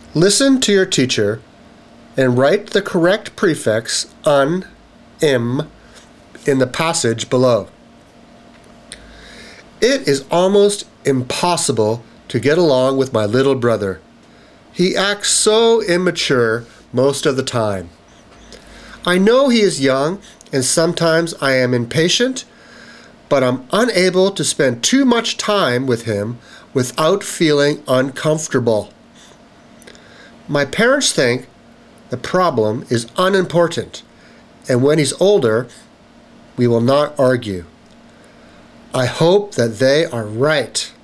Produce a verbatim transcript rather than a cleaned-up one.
Listen to your teacher and write the correct prefix un, im in the passage below. It is almost impossible to get along with my little brother. He acts so immature most of the time. I know he is young and sometimes I am impatient, but I'm unable to spend too much time with him without feeling uncomfortable. My parents think the problem is unimportant, and when he's older, we will not argue. I hope that they are right.